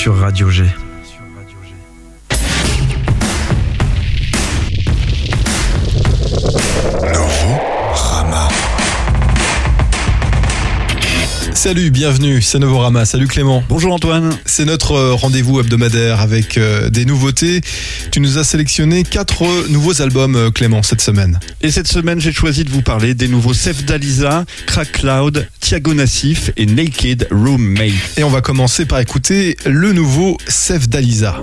sur Radio G. Novorama. Salut, bienvenue, c'est Novorama. Salut Clément. Bonjour Antoine. C'est notre rendez-vous hebdomadaire avec des nouveautés. Tu nous as sélectionné 4 nouveaux albums, Clément, cette semaine. Et cette semaine, j'ai choisi de vous parler des nouveaux Sefdaliza, Crack Cloud, Thiago Nassif et Naked Roommate. Et on va commencer par écouter le nouveau Sefdaliza.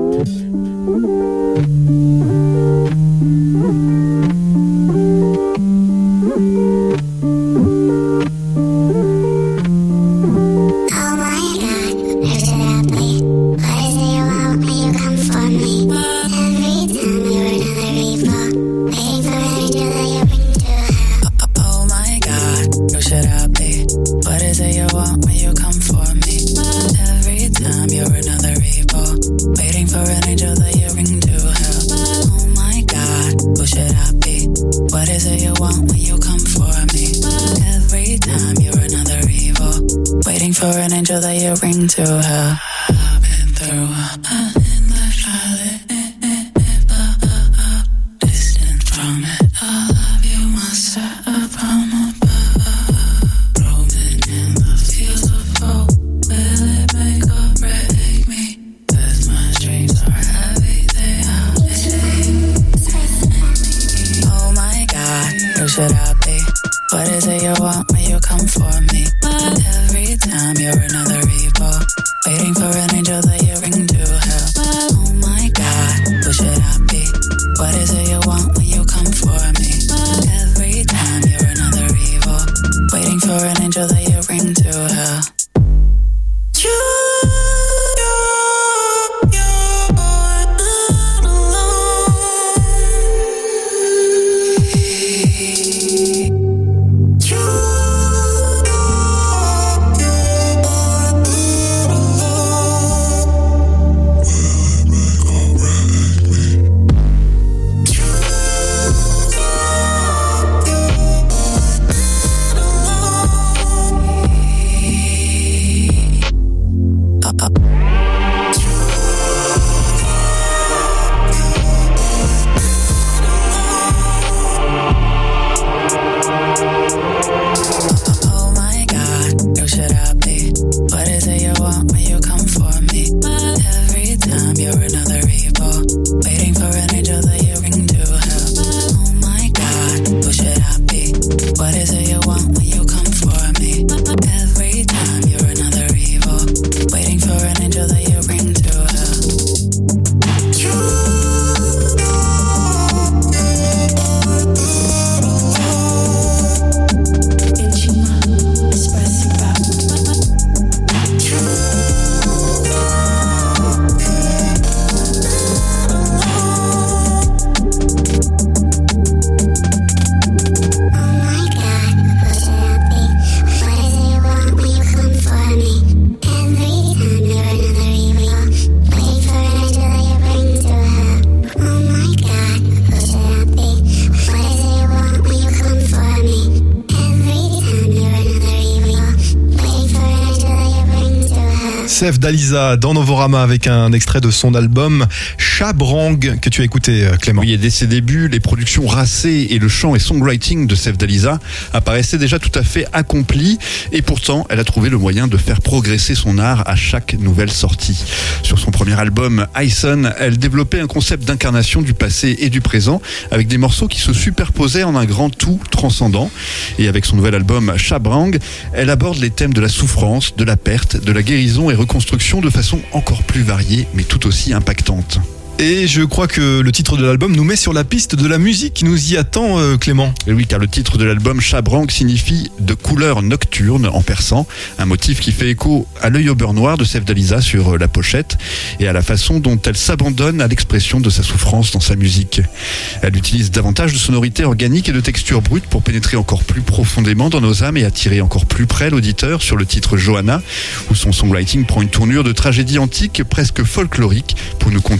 Sefdaliza dans Novorama avec un extrait de son album Chabrang que tu as écouté, Clément. Oui, et dès ses débuts, les productions racées et le chant et songwriting de Sefdaliza apparaissaient déjà tout à fait accomplis, et pourtant elle a trouvé le moyen de faire progresser son art à chaque nouvelle sortie. Sur son premier album Ison, elle développait un concept d'incarnation du passé et du présent avec des morceaux qui se superposaient en un grand tout transcendant, et avec son nouvel album Chabrang, elle aborde les thèmes de la souffrance, de la perte, de la guérison et reconstruction de façon encore plus variée mais tout aussi impactante. Et je crois que le titre de l'album nous met sur la piste de la musique qui nous y attend, Clément. Et oui, car le titre de l'album Chabrang signifie de couleur nocturne en persan, un motif qui fait écho à l'œil au beurre noir de Sefdaliza sur la pochette et à la façon dont elle s'abandonne à l'expression de sa souffrance dans sa musique. Elle utilise davantage de sonorités organiques et de textures brutes pour pénétrer encore plus profondément dans nos âmes et attirer encore plus près l'auditeur sur le titre Johanna, où son songwriting prend une tournure de tragédie antique presque folklorique pour nous conter l'histoire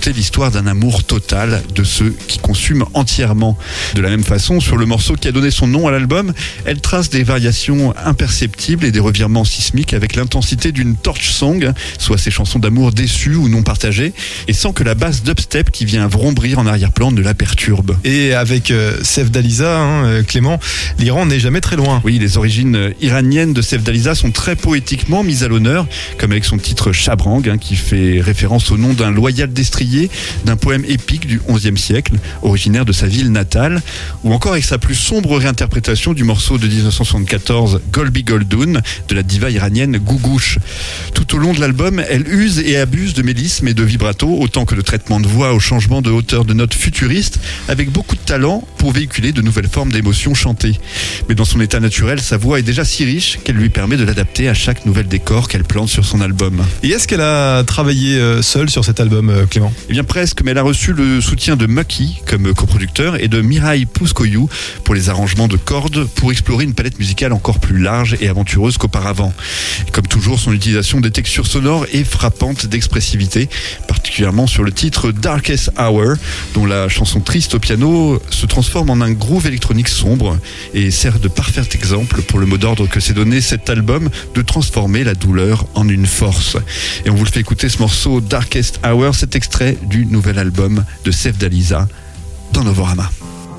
l'histoire d'un amour total de ceux qui consument entièrement. De la même façon, sur le morceau qui a donné son nom à l'album, elle trace des variations imperceptibles et des revirements sismiques avec l'intensité d'une torch song, soit ces chansons d'amour déçues ou non partagées, et sans que la basse dubstep qui vient vrombrir en arrière-plan ne la perturbe. Et avec Sevdaliza, Clément, l'Iran n'est jamais très loin. Oui, les origines iraniennes de Sevdaliza sont très poétiquement mises à l'honneur, comme avec son titre Chabrang, qui fait référence au nom d'un loyal destrier d'un poème épique du XIe siècle, originaire de sa ville natale, ou encore avec sa plus sombre réinterprétation du morceau de 1974 Golbi Goldun de la diva iranienne Gougouche. Tout au long de l'album, elle use et abuse de mélisme et de vibrato, autant que de traitement de voix au changement de hauteur de notes futuristes, avec beaucoup de talent pour véhiculer de nouvelles formes d'émotions chantées. Mais dans son état naturel, sa voix est déjà si riche qu'elle lui permet de l'adapter à chaque nouvel décor qu'elle plante sur son album. Et est-ce qu'elle a travaillé seule sur cet album, Clément ? Eh bien presque, mais elle a reçu le soutien de Mucky comme coproducteur et de Mirai Pouskoyou pour les arrangements de cordes pour explorer une palette musicale encore plus large et aventureuse qu'auparavant. Et comme toujours, son utilisation des textures sonores est frappante d'expressivité, particulièrement sur le titre Darkest Hour, dont la chanson triste au piano se transforme en un groove électronique sombre et sert de parfait exemple pour le mot d'ordre que s'est donné cet album de transformer la douleur en une force. Et on vous le fait écouter ce morceau Darkest Hour, cet extrait du nouvel album de Sevdaliza dans Novorama.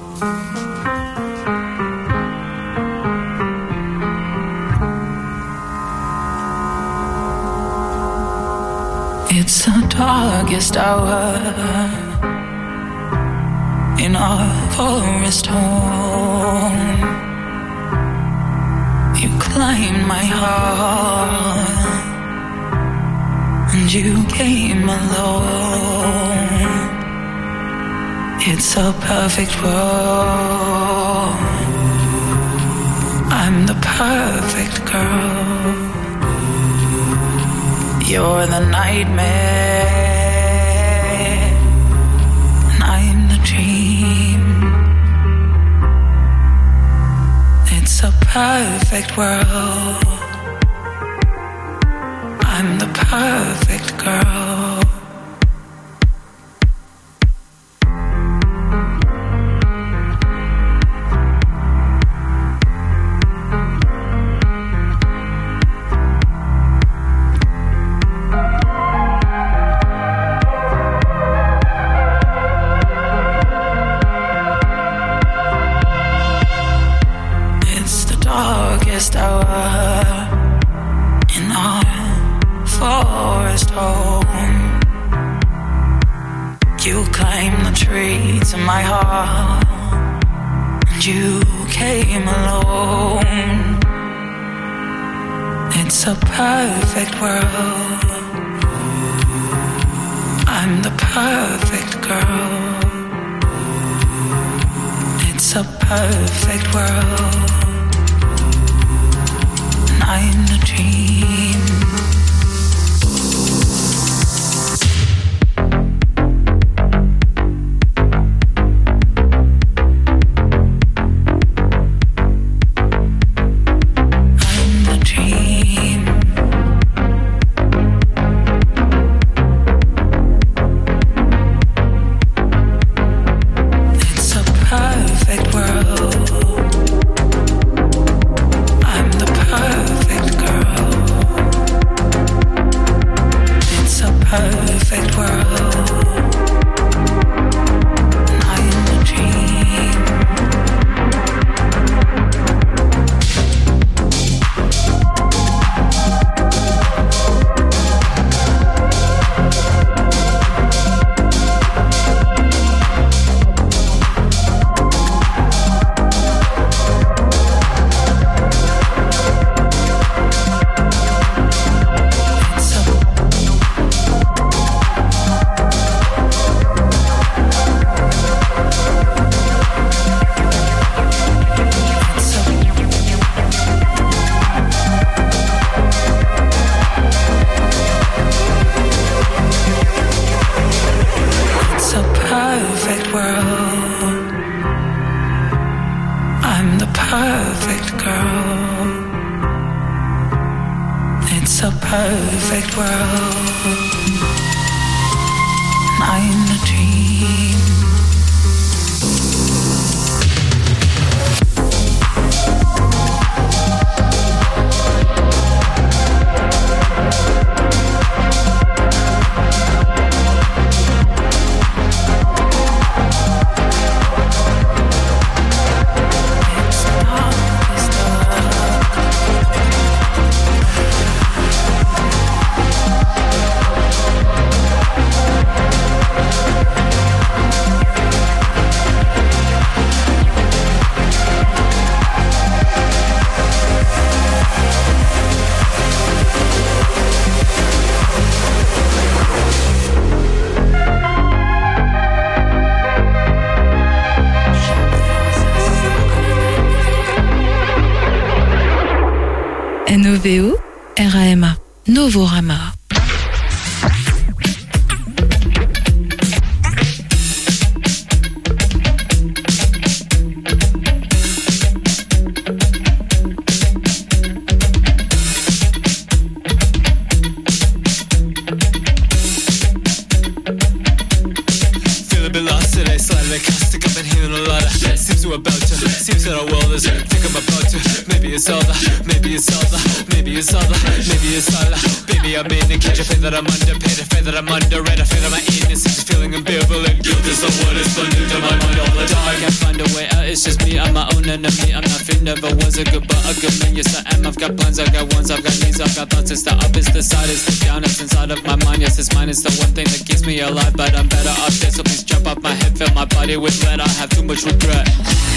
It's the darkest hour in our forest home. You climbed my heart and you came alone. It's a perfect world. I'm the perfect girl. You're the nightmare, and I'm the dream. It's a perfect world. I'm the perfect girl. Darkest hour in our forest home. You climbed the tree to my heart, and you came alone. It's a perfect world. I'm the perfect girl. It's a perfect world. I'm the dream. I'm the dream. It's a perfect world. I'm the perfect girl. It's a perfect world. I'm the dream. Perfect world. I'm the perfect girl. It's a perfect world. I'm the dream. dream. NOVO RAMA Novorama. Seems that our world is think I'm about to. Maybe it's all that, maybe it's all that, maybe it's all that, maybe it's all that. Baby, I'm in it, can't you feel that I'm underpaid? I feel that I'm underrated, I feel that my innocence is feeling ambivalent. Guilt is the word that's blended into my mind all the time. I can't find a way out, it's just me, I'm my own enemy. I'm nothing, never was a good, but a good man. Yes, I am, I've got plans, I've got ones, I've got needs, I've got thoughts. It's the up, it's the side, it's the down, it's inside of my mind. Yes, it's mine, it's the one thing that keeps me alive. But I'm better off dead, so please jump off my head. Fill my body with lead, I have too much regret.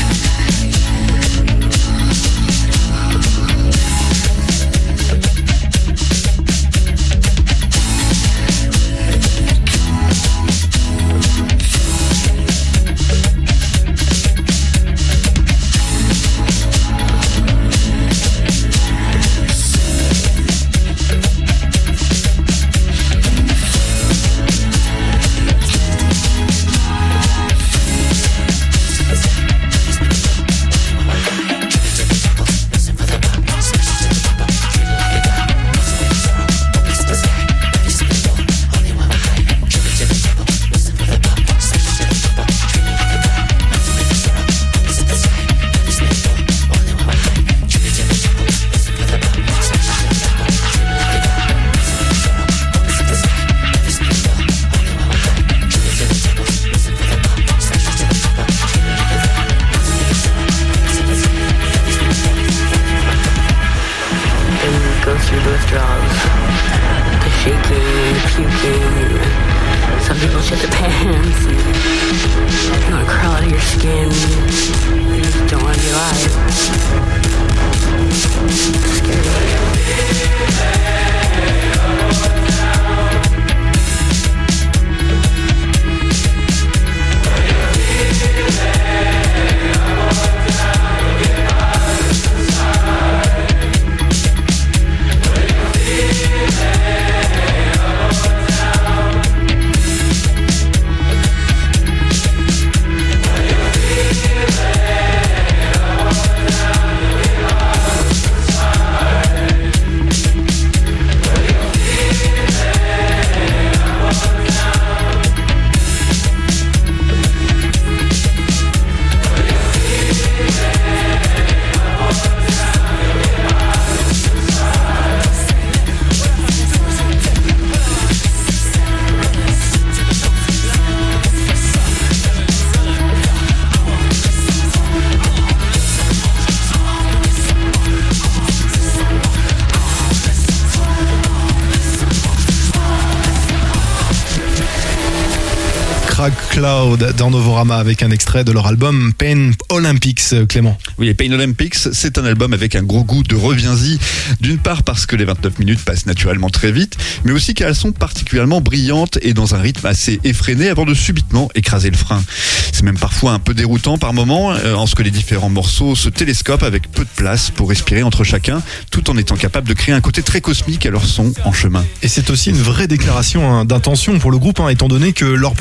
Cloud dans Novorama avec un extrait de leur album Pain Olympics, Clément. Oui, et Pain Olympics, c'est un album avec un gros goût de reviens-y. D'une part parce que les 29 minutes passent naturellement très vite, mais aussi car elles sont particulièrement brillantes et dans un rythme assez effréné avant de subitement écraser le frein. C'est même parfois un peu déroutant par moments, en ce que les différents morceaux se télescopent avec peu de place pour respirer entre chacun, tout en étant capable de créer un côté très cosmique à leur son en chemin. Et c'est aussi une vraie déclaration d'intention pour le groupe, étant donné que leur premier album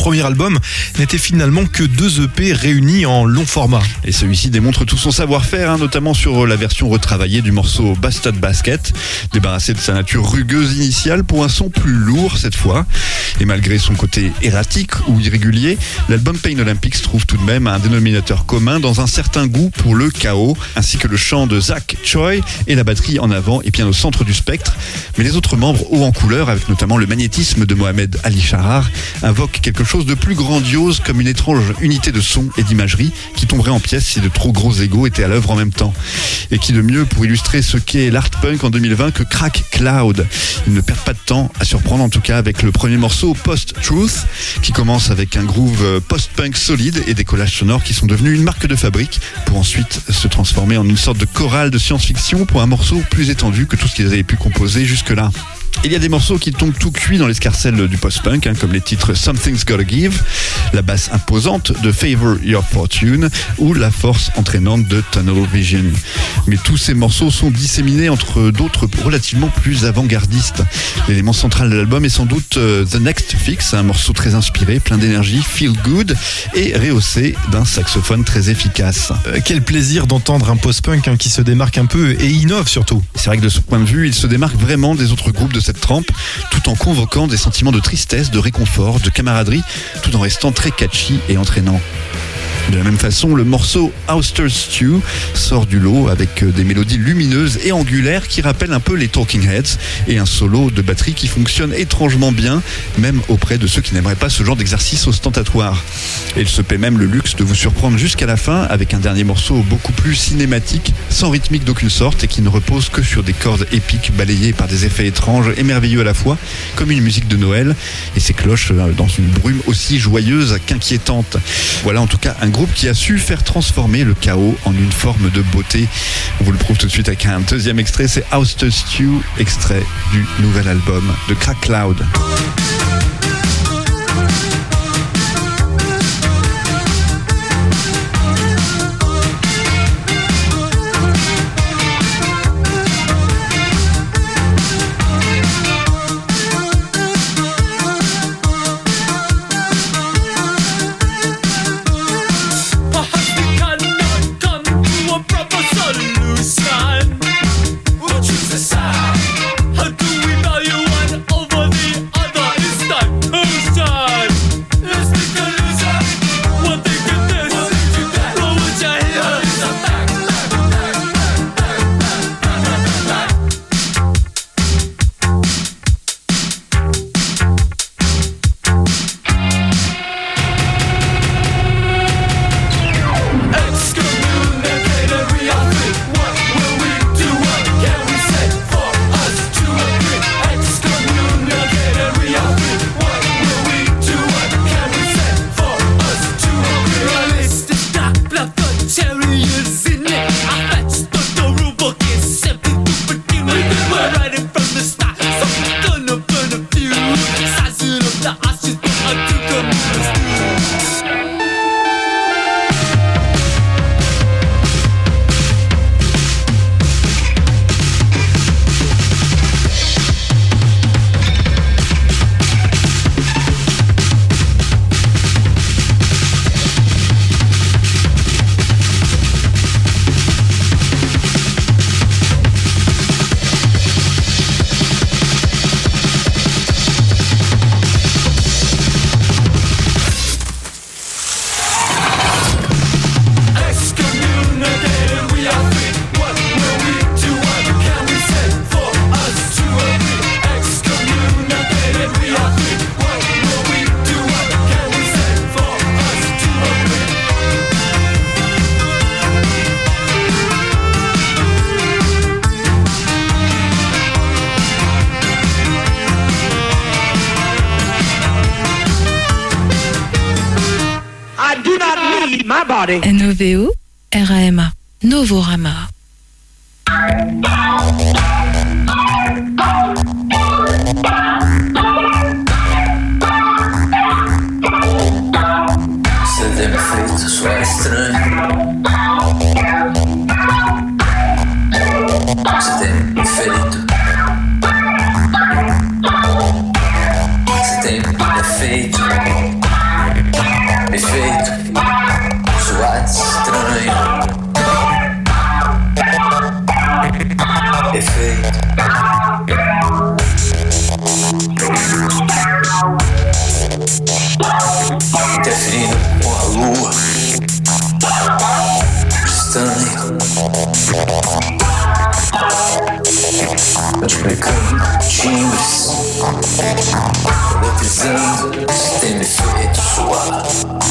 album n'était finalement que 2 EP réunis en long format. Et celui-ci démontre tout son savoir-faire, notamment sur la version retravaillée du morceau Busted Basket, débarrassé de sa nature rugueuse initiale pour un son plus lourd cette fois. Et malgré son côté erratique ou irrégulier, l'album Pain Olympics trouve tout de même un dénominateur commun dans un certain goût pour le chaos, ainsi que le chant de Zach Choi et la batterie en avant et bien au centre du spectre. Mais les autres membres haut en couleur, avec notamment le magnétisme de Mohamed Ali Sharar, invoquent quelque chose de plus grandiose, comme une étrange unité de son et d'imagerie qui tomberait en pièces si de trop gros égos étaient à l'œuvre en même temps. Et qui de mieux pour illustrer ce qu'est l'art punk en 2020 que Crack Cloud. Ils ne perdent pas de temps à surprendre, en tout cas avec le premier morceau Post-Truth, qui commence avec un groove post-punk solide et des collages sonores qui sont devenus une marque de fabrique pour ensuite se transformer en une sorte de chorale de science-fiction pour un morceau plus étendu que tout ce qu'ils avaient pu composer jusque-là. Il y a des morceaux qui tombent tout cuits dans l'escarcelle du post-punk, comme les titres Something's Gotta Give, la basse imposante de Favor Your Fortune ou la force entraînante de Tunnel Vision. Mais tous ces morceaux sont disséminés entre d'autres relativement plus avant-gardistes. L'élément central de l'album est sans doute The Next Fix, un morceau très inspiré, plein d'énergie, feel good et rehaussé d'un saxophone très efficace. Quel plaisir d'entendre un post-punk qui se démarque un peu et innove surtout. C'est vrai que de ce point de vue, il se démarque vraiment des autres groupes de cette trempe, tout en convoquant des sentiments de tristesse, de réconfort, de camaraderie, tout en restant très catchy et entraînant. De la même façon, le morceau Ouster Stew sort du lot avec des mélodies lumineuses et angulaires qui rappellent un peu les Talking Heads et un solo de batterie qui fonctionne étrangement bien, même auprès de ceux qui n'aimeraient pas ce genre d'exercice ostentatoire. Et il se paie même le luxe de vous surprendre jusqu'à la fin avec un dernier morceau beaucoup plus cinématique, sans rythmique d'aucune sorte et qui ne repose que sur des cordes épiques balayées par des effets étranges et merveilleux à la fois, comme une musique de Noël et ses cloches dans une brume aussi joyeuse qu'inquiétante. Voilà en tout cas un groupe qui a su faire transformer le chaos en une forme de beauté. On vous le prouve tout de suite avec un deuxième extrait, c'est Ouster Stew, extrait du nouvel album de Crack Cloud. NOVO, RAMA, Novorama. Você tem feito só estranho. Você tem me feito. Você tem me feito. Interferindo com a lua estranha, multiplicando timbres, eletrizando, tem me feito suar.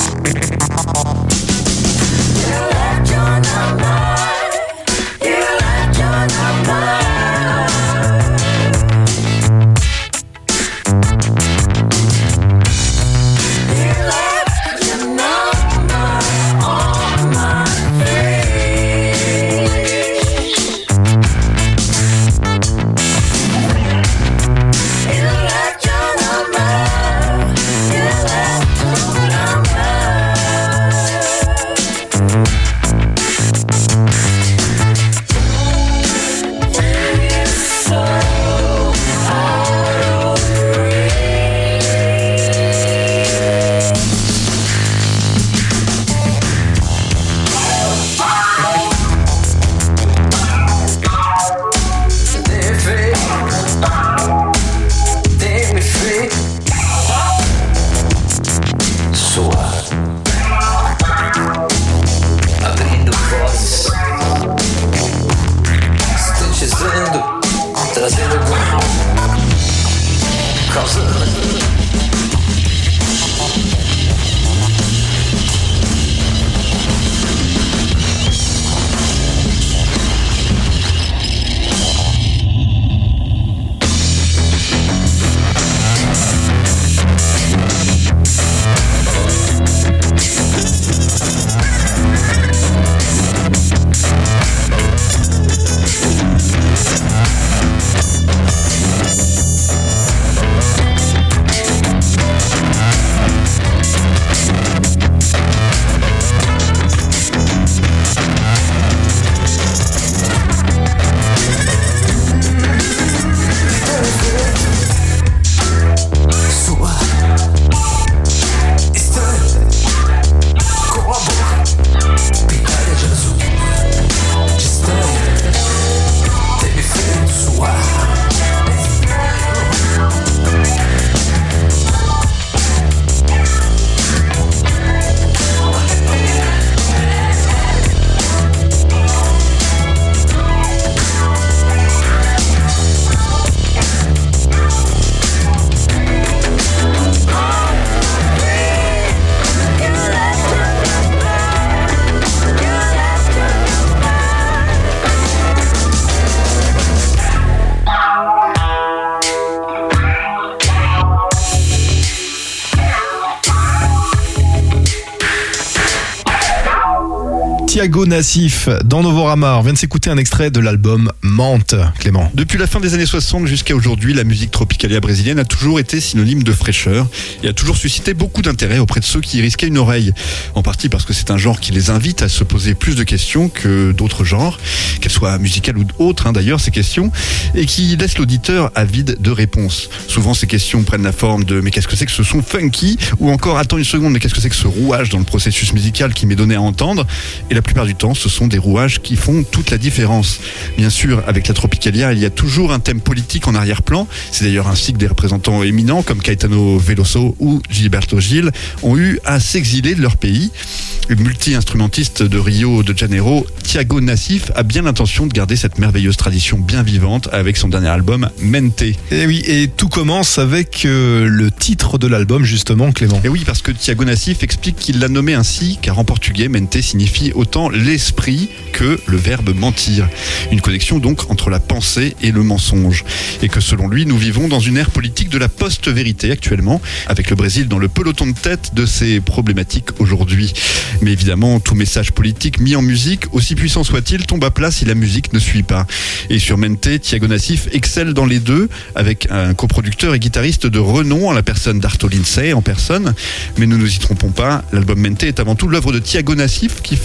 Thiago Nassif dans Novorama. On vient de s'écouter un extrait de l'album Mente, Clément. Depuis la fin des années 60 jusqu'à aujourd'hui, la musique tropicalia brésilienne a toujours été synonyme de fraîcheur et a toujours suscité beaucoup d'intérêt auprès de ceux qui y risquaient une oreille. En partie parce que c'est un genre qui les invite à se poser plus de questions que d'autres genres, qu'elles soient musicales ou autres d'ailleurs ces questions, et qui laisse l'auditeur avide de réponses. Souvent ces questions prennent la forme de « mais qu'est-ce que c'est que ce son funky ?» ou encore « attends une seconde, mais qu'est-ce que c'est que ce rouage dans le processus musical qui m'est donné à entendre ?» Et la plupart du temps, ce sont des rouages qui font toute la différence. Bien sûr, avec la Tropicalia, il y a toujours un thème politique en arrière-plan. C'est d'ailleurs ainsi que des représentants éminents comme Caetano Veloso ou Gilberto Gil ont eu à s'exiler de leur pays. Le multi-instrumentiste de Rio de Janeiro, Thiago Nassif, a bien l'intention de garder cette merveilleuse tradition bien vivante avec son dernier album Mente. Et oui, et tout commence avec le titre de l'album justement, Clément. Et oui, parce que Thiago Nassif explique qu'il l'a nommé ainsi car en portugais, Mente signifie autant l'esprit que le verbe mentir. Une connexion donc entre la pensée et le mensonge. Et que selon lui, nous vivons dans une ère politique de la post-vérité actuellement, avec le Brésil dans le peloton de tête de ces problématiques aujourd'hui. Mais évidemment, tout message politique mis en musique, aussi puissant soit-il, tombe à plat si la musique ne suit pas. Et sur Mente, Thiago Nassif excelle dans les deux, avec un coproducteur et guitariste de renom en la personne d'Arto Lindsay en personne. Mais ne nous y trompons pas, l'album Mente est avant tout l'œuvre de Thiago Nassif qui fait parler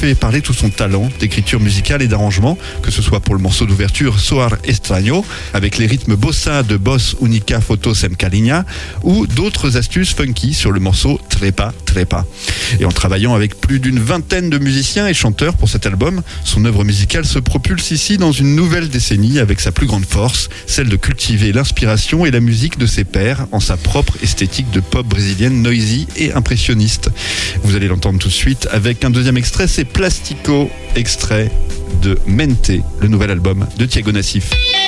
tout son talent d'écriture musicale et d'arrangement, que ce soit pour le morceau d'ouverture Soar Extraño, avec les rythmes bossa de Boss Unica Fotos en Caliña, ou d'autres astuces funky sur le morceau Trepa Trepa. Et en travaillant avec plus d'une vingtaine de musiciens et chanteurs pour cet album, son œuvre musicale se propulse ici dans une nouvelle décennie avec sa plus grande force, celle de cultiver l'inspiration et la musique de ses pairs en sa propre esthétique de pop brésilienne noisy et impressionniste. Vous allez l'entendre tout de suite avec un deuxième extrait, c'est Plastico, extrait de Mente, le nouvel album de Thiago Nassif.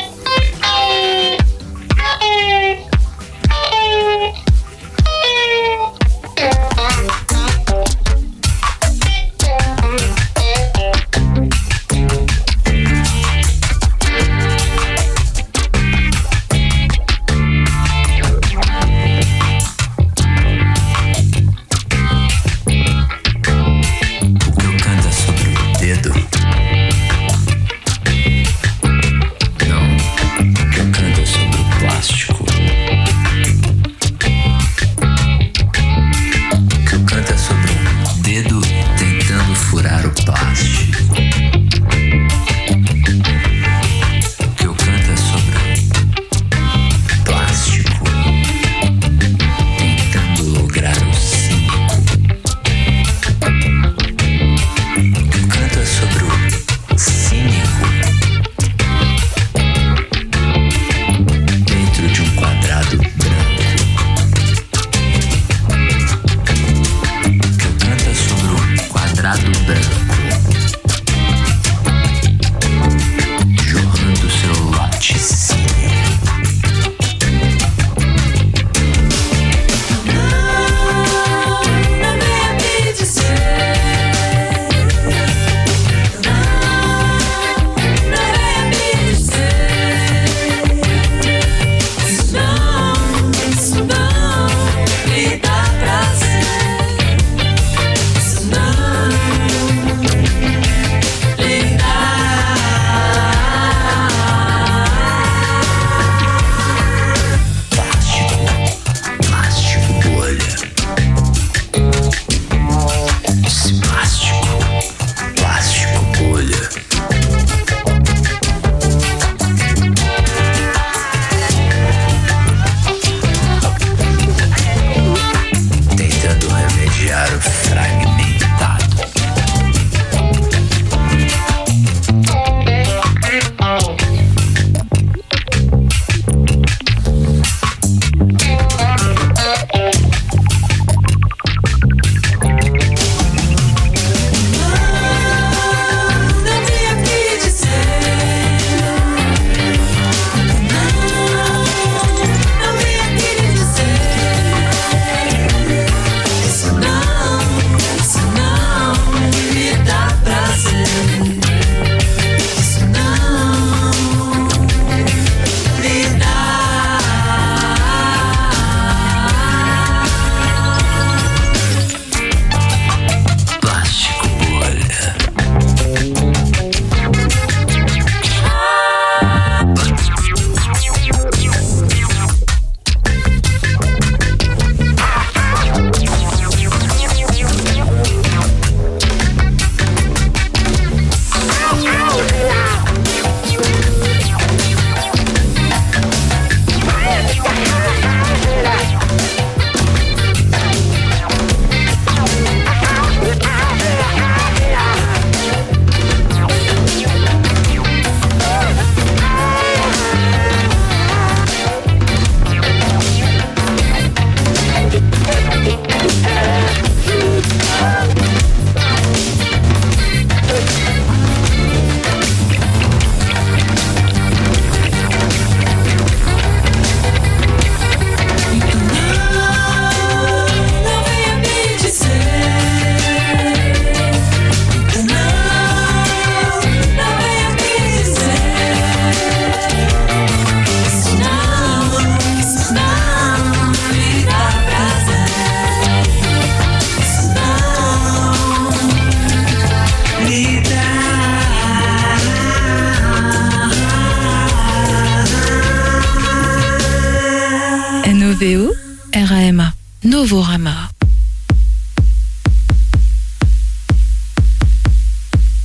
NOVO, RAMA, Novorama.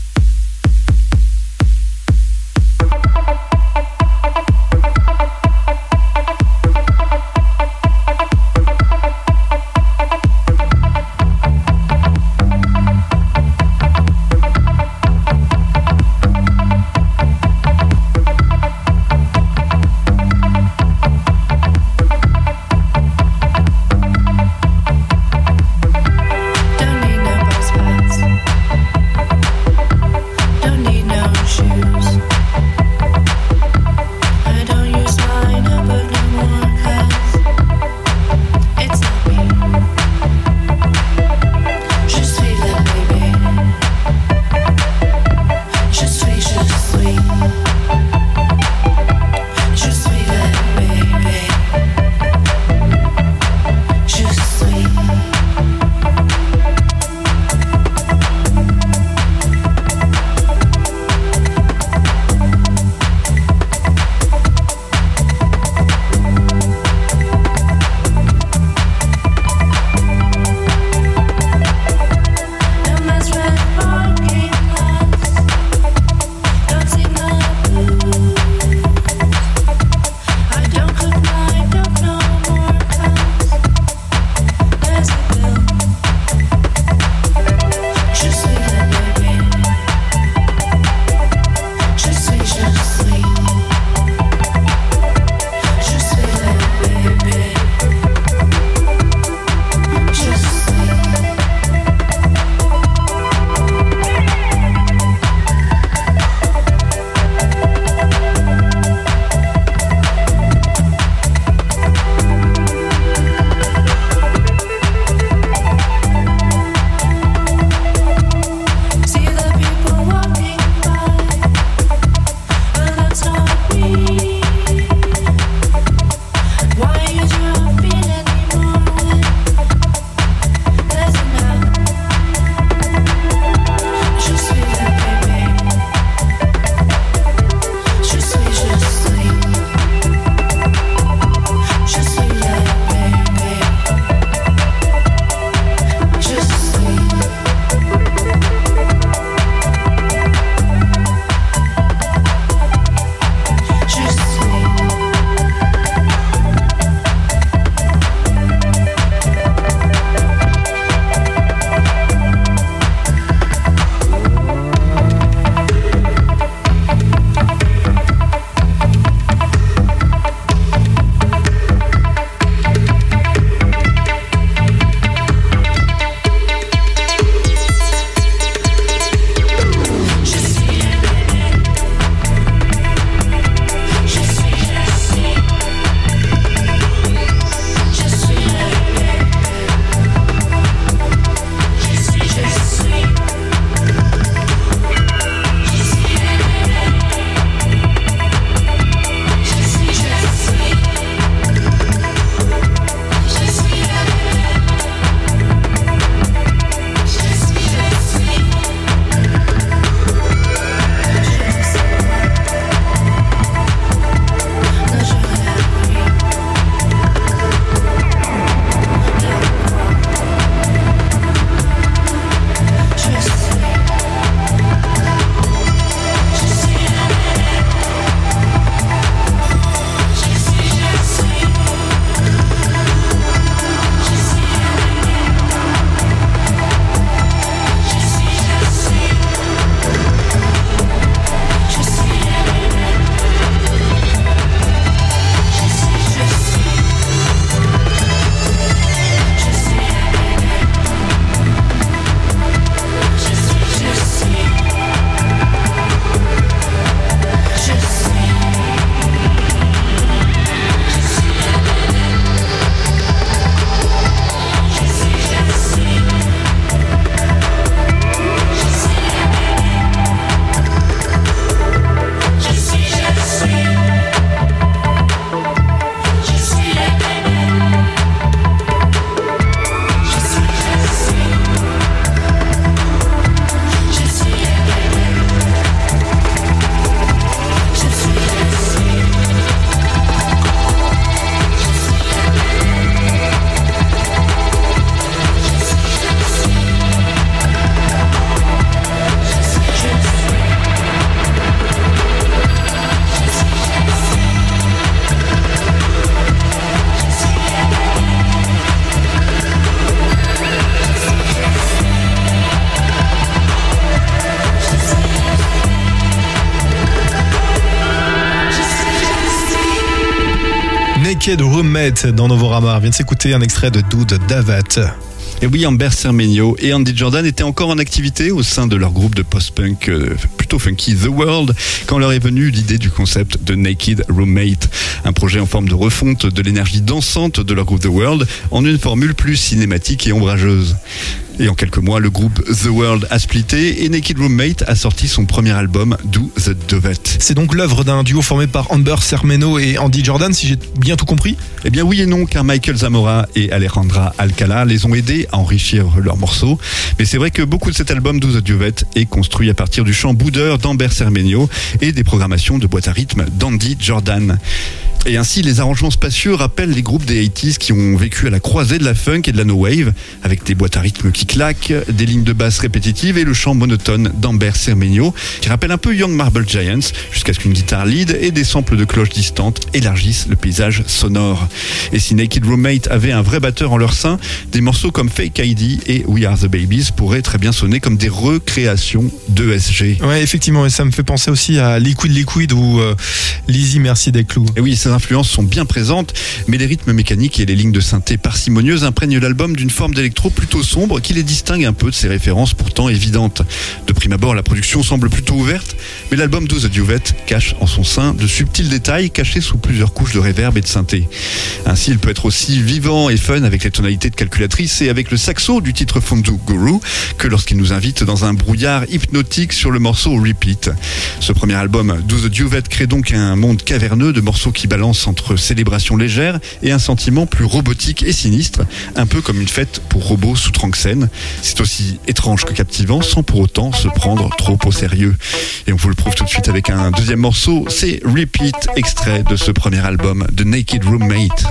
Naked Roommate dans Novorama. On vient de s'écouter un extrait de Dude Davet. Et oui, Amber Cermenio et Andy Jordan étaient encore en activité au sein de leur groupe de post-punk plutôt funky The World quand leur est venue l'idée du concept de Naked Roommate, un projet en forme de refonte de l'énergie dansante de leur groupe The World en une formule plus cinématique et ombrageuse. Et en quelques mois, le groupe The World a splitté et Naked Roommate a sorti son premier album, Do the Dovet. C'est donc l'œuvre d'un duo formé par Amber Cermenio et Andy Jordan, si j'ai bien tout compris? Eh bien oui et non, car Michael Zamora et Alejandra Alcala les ont aidés à enrichir leurs morceaux. Mais c'est vrai que beaucoup de cet album Do the Dovet est construit à partir du chant boudeur d'Amber Cermenio et des programmations de boîte à rythme d'Andy Jordan. Et ainsi, les arrangements spacieux rappellent les groupes des 80s qui ont vécu à la croisée de la funk et de la no wave, avec des boîtes à rythme qui claquent, des lignes de basse répétitives et le chant monotone d'Amber Cermenio, qui rappelle un peu Young Marble Giants, jusqu'à ce qu'une guitare lead et des samples de cloches distantes élargissent le paysage sonore. Et si Naked Roommate avait un vrai batteur en leur sein, des morceaux comme Fake ID et We Are the Babies pourraient très bien sonner comme des recréations d'ESG. Ouais, effectivement, et ça me fait penser aussi à Liquid ou Lizzy Merci des Clous. Et oui, ces influences sont bien présentes, mais les rythmes mécaniques et les lignes de synthé parcimonieuses imprègnent l'album d'une forme d'électro plutôt sombre qui les distingue un peu de ses références pourtant évidentes. De prime abord, la production semble plutôt ouverte, mais l'album Do the Duvet cache en son sein de subtils détails cachés sous plusieurs couches de reverb et de synthé. Ainsi, il peut être aussi vivant et fun avec les tonalités de calculatrice et avec le saxo du titre Fondu Guru que lorsqu'il nous invite dans un brouillard hypnotique sur le morceau Repeat. Ce premier album, Do the Duvet, crée donc un monde caverneux de morceaux qui balancent entre célébration légère et un sentiment plus robotique et sinistre, un peu comme une fête pour robots sous Tranxène. C'est aussi étrange que captivant, sans pour autant se prendre trop au sérieux. Et on vous le prouve tout de suite avec un deuxième morceau, c'est Repeat, extrait de ce premier album de Naked Roommate.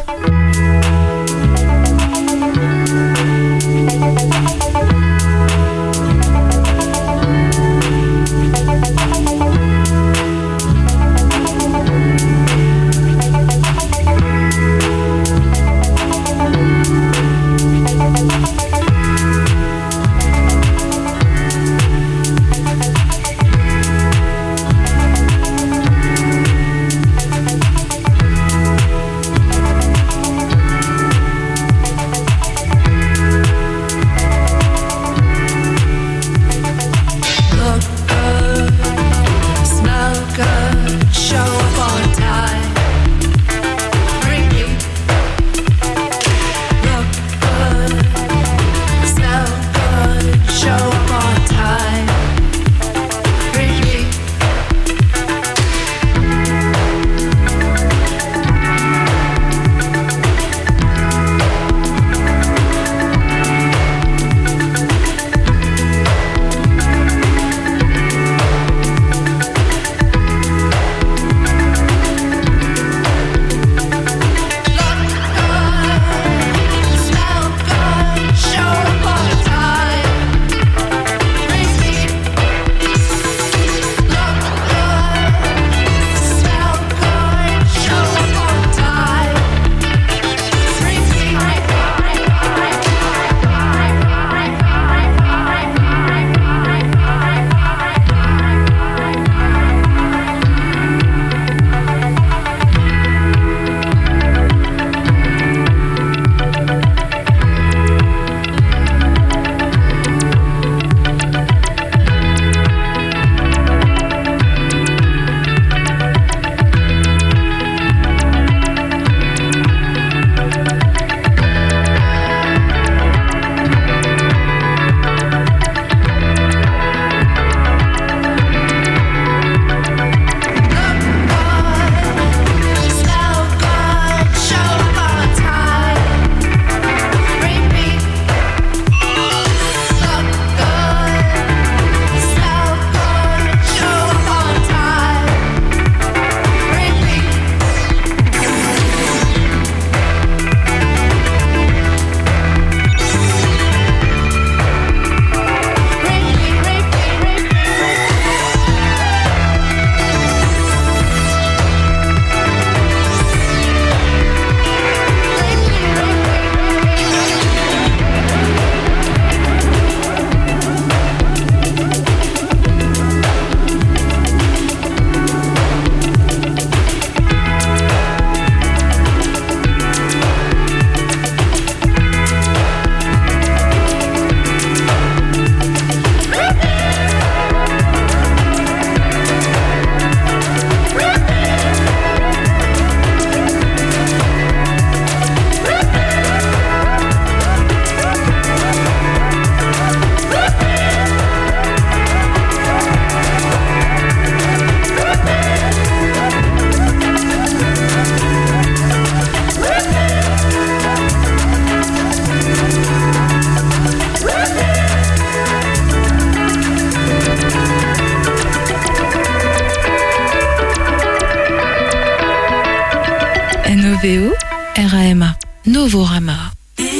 Noveo, RAMA, Novorama.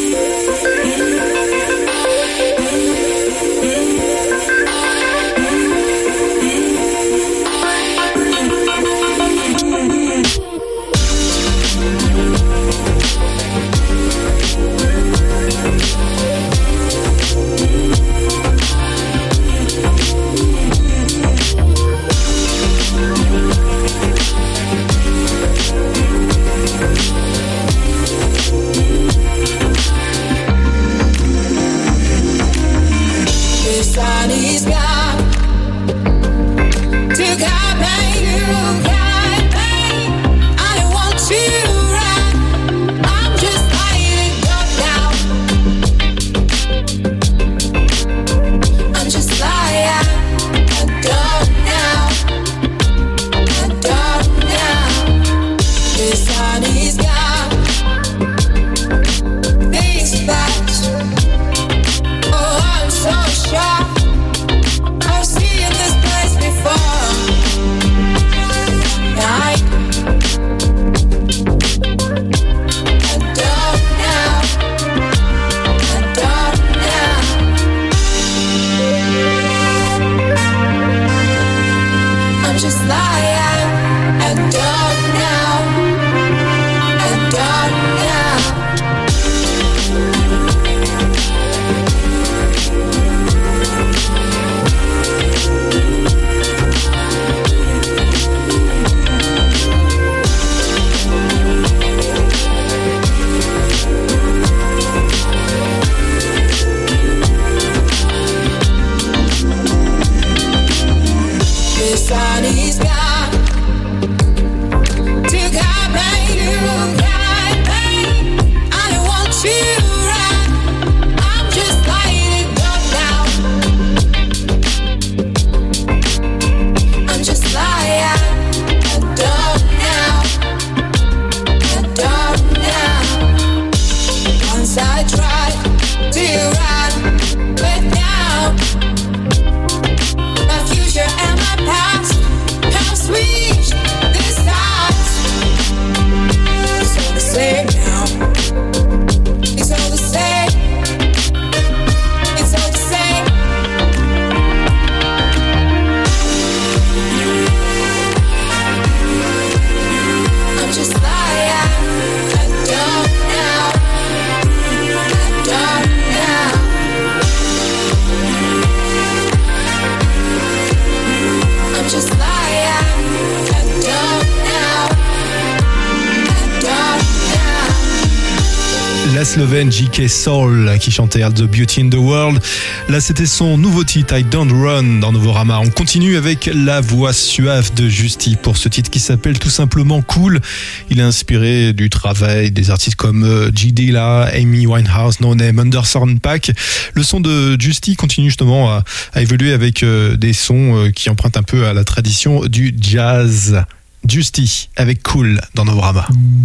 La Slovène J.K. Soul qui chantait All the Beauty in the World. Là, c'était son nouveau titre I Don't Run dans Novorama. On continue avec la voix suave de Justy pour ce titre qui s'appelle tout simplement Cool. Il est inspiré du travail des artistes comme J. Dilla, Amy Winehouse, No Name, Anderson .Paak. Le son de Justy continue justement à évoluer avec des sons qui empruntent un peu à la tradition du jazz. Justy avec Cool dans Novorama.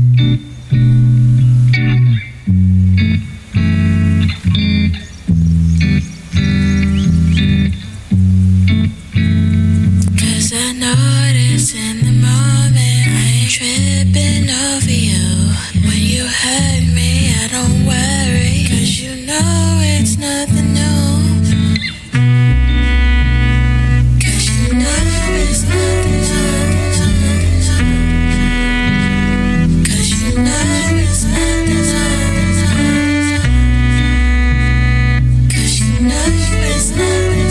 Cause I notice in the moment I ain't tripping over you. When you hurt me, I don't worry. Cause you know it's nothing new. Cause you know it's nothing new. Cause you know it's nothing new. Cause you know it's nothing new.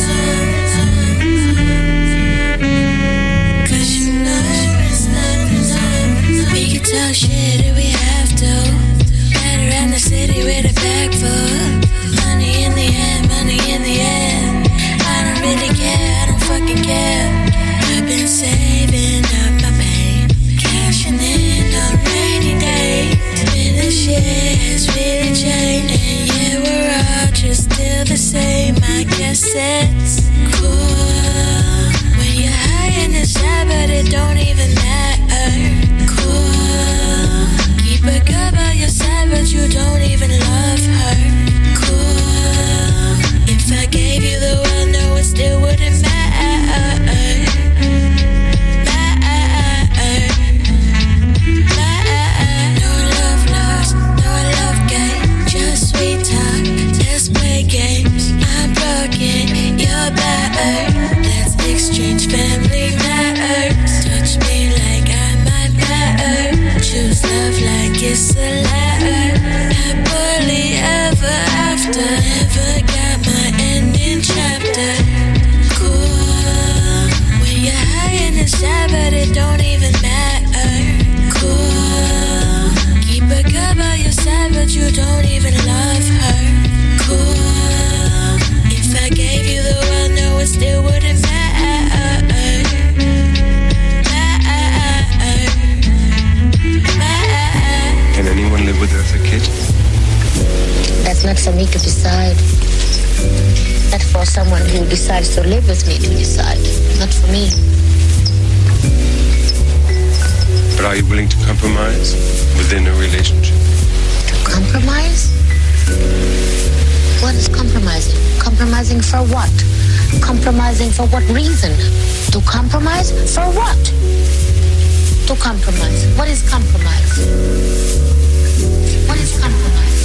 Tell shit if we have to. Ride around the city with a bag full. Money in the end, money in the end. I don't really care, I don't fucking care. I've been saving up my pain, cashing in on rainy days. Been the shit has really changed, and yeah, we're all just still the same. I guess it's cool when you're high and it's sad, but it don't even matter. Keep a girl by your side, but you don't even love her. kiss a letter. Happily ever after. Never got my ending chapter. Cool. When you're high and it's sad, but it don't even matter. Cool. Keep a girl by your side, but you don't even love her. Cool. If I gave you the world, no, it still wouldn't matter. Can anyone live with Eartha Kitt? That's not for me to decide. That's for someone who decides to live with me to decide. Not for me. But are you willing to compromise within a relationship? To compromise? What is compromising? Compromising for what? Compromising for what reason? To compromise for what? To compromise. What is compromise? What is compromise?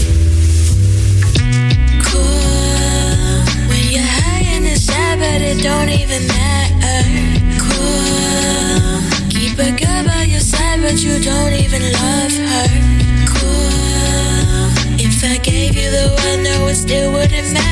Cool. When you're high and it's sad, but it don't even matter. Cool. Keep a girl by your side, but you don't even love her. Cool. If I gave you the world, no, it still wouldn't matter.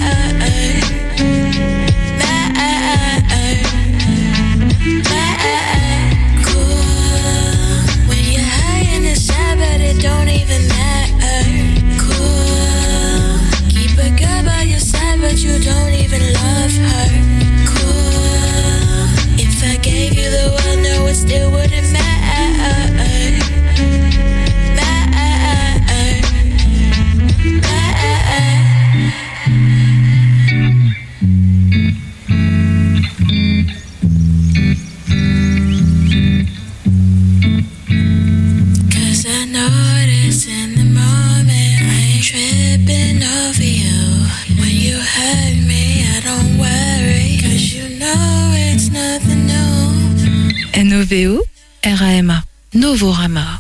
Don't even matter. Cool. Keep a girl by your side, but you don't even love her. Cool. If I gave you the world, no, it still wouldn't matter. NOVO, RAMA, Novorama.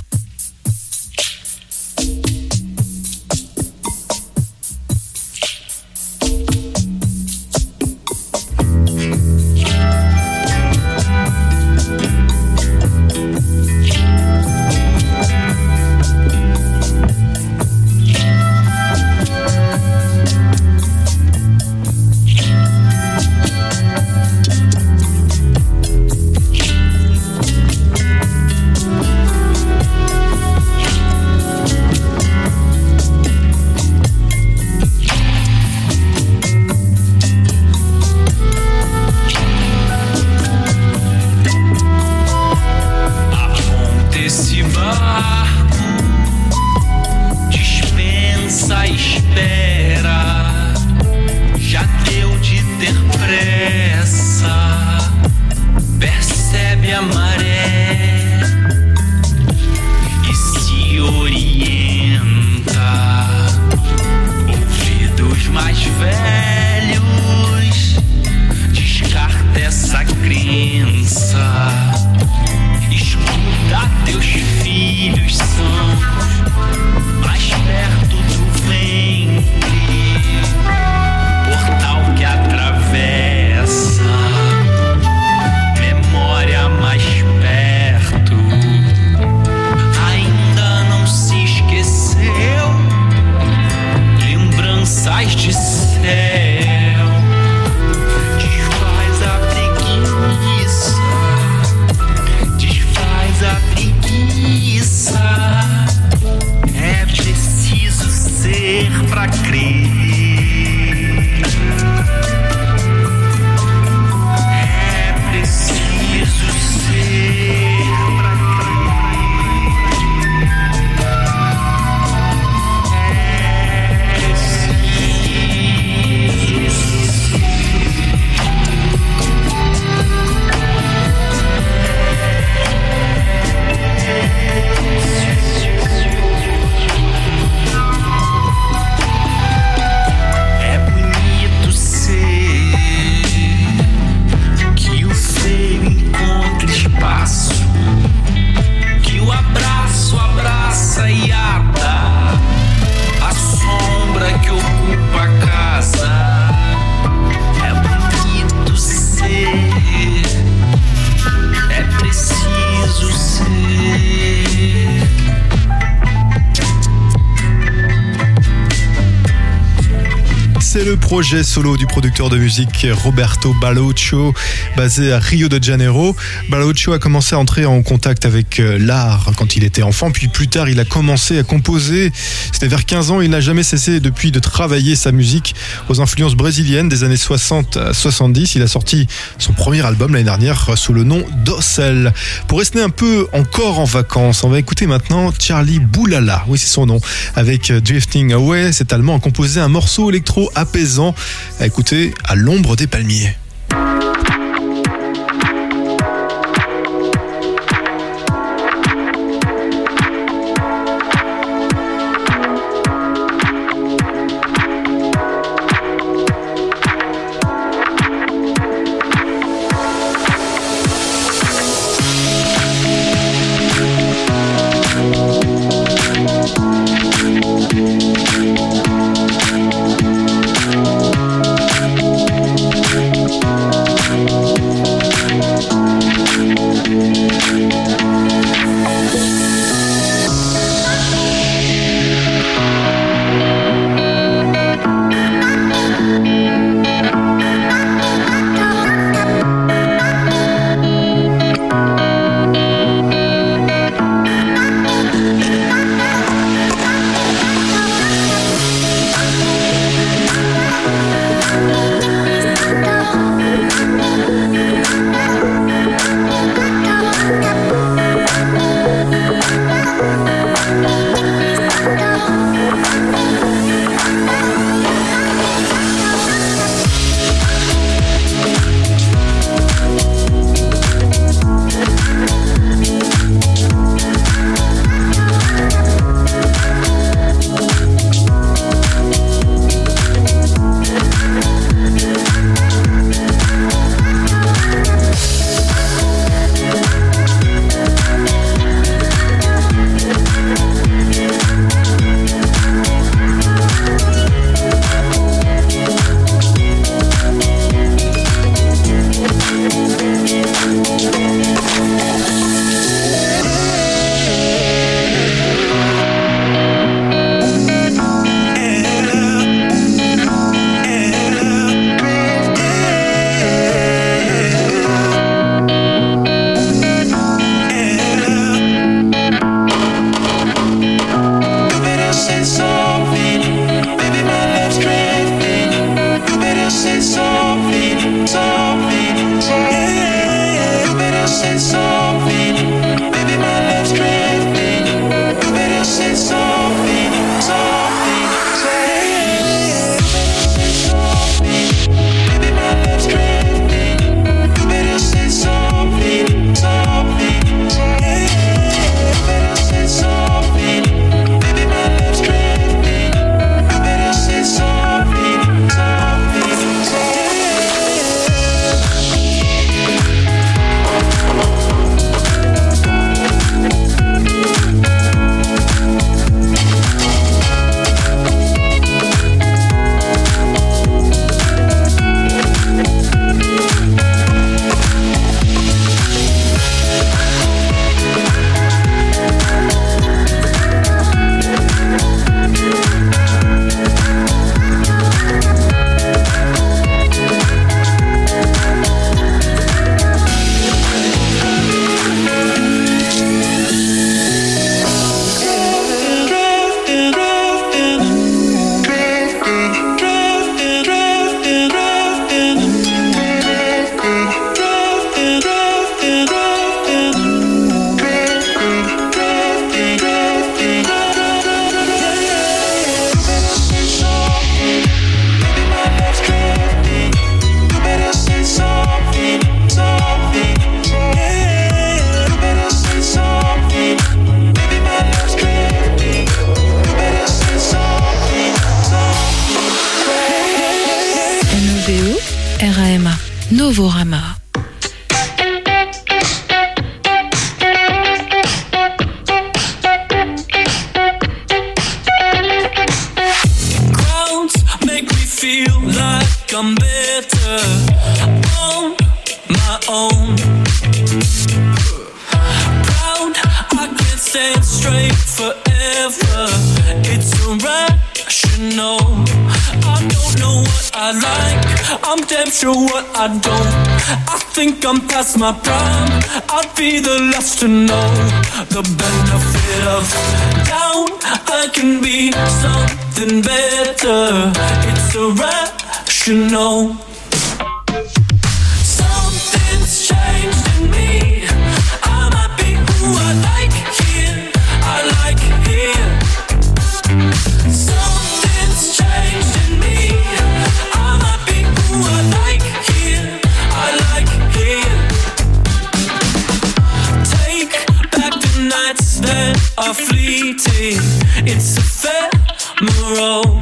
C'est le projet solo du producteur de musique Roberto Balacho, basé à Rio de Janeiro. Balacho a commencé à entrer en contact avec l'art quand il était enfant, puis plus tard il a commencé à composer. C'était vers 15 ans, il n'a jamais cessé depuis de travailler sa musique aux influences brésiliennes des années 60 à 70. Il a sorti son premier album l'année dernière sous le nom d'Ossel. Pour rester un peu encore en vacances, on va écouter maintenant Charlie Boulala, oui c'est son nom, avec Drifting Away. Cet Allemand a composé un morceau électro apaisant à écouter à l'ombre des palmiers. RAMA, Novorama. I'm better on my own. Proud, I can't stand straight forever. It's irrational. I I don't know what I like, I'm damn sure what I don't. I think I'm past my prime, I'd be the last to know the benefit of down. I can be something better, it's irrational. Something's changed in me, I might be who I like here, I like here. Something's changed in me, I might be who I like here, I like here. Take back the nights that are fleeting, it's ephemeral.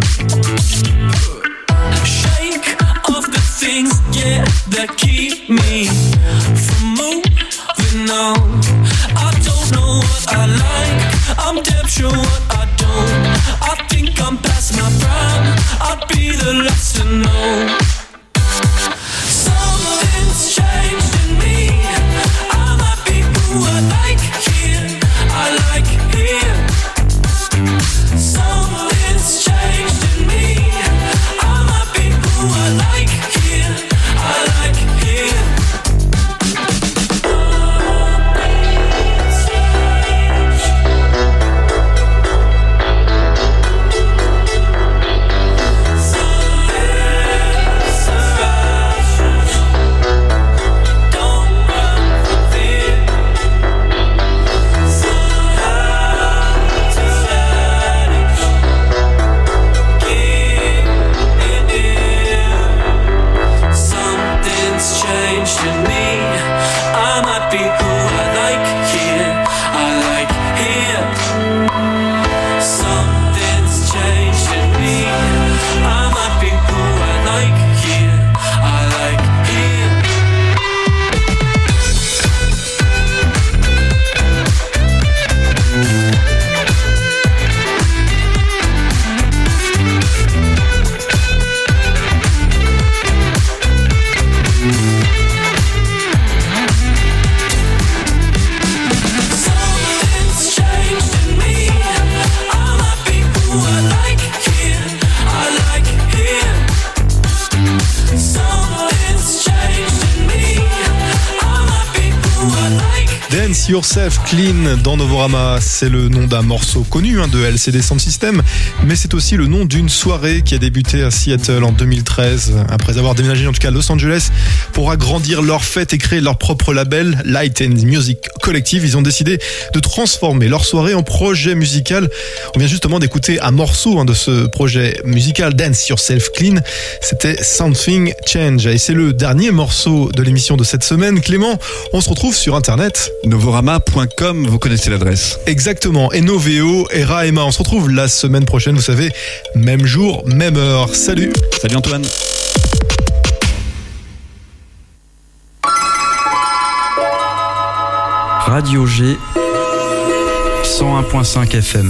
Shake off the things, yeah, that keep me from moving on. I don't know what I like, I'm damn sure what I don't. I think I'm past my prime, I'd be the last to know. Something's changed in me, I might be who I like here, I like here. Something's changed in me, I might be who I like here, I like here. Dance Yourself Clean dans Novorama, c'est le nom d'un morceau connu de LCD Sound System, mais c'est aussi le nom d'une soirée qui a débuté à Seattle en 2013, après avoir déménagé en tout cas à Los Angeles pour agrandir leur fête et créer leur propre label, Light and Music Collective. Ils ont décidé de transformer leur soirée en projet musical. On vient justement d'écouter un morceau de ce projet musical Dance Yourself Clean, c'était Something Change, et c'est le dernier morceau de l'émission de cette semaine. Clément, on se retrouve sur internet. Novorama.com, vous connaissez l'adresse. Exactement, et Noveo et Raema. On se retrouve la semaine prochaine, vous savez, même jour, même heure. Salut. Salut Antoine. Radio G 101.5 FM.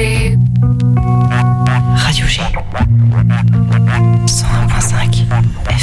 Radio G 101.5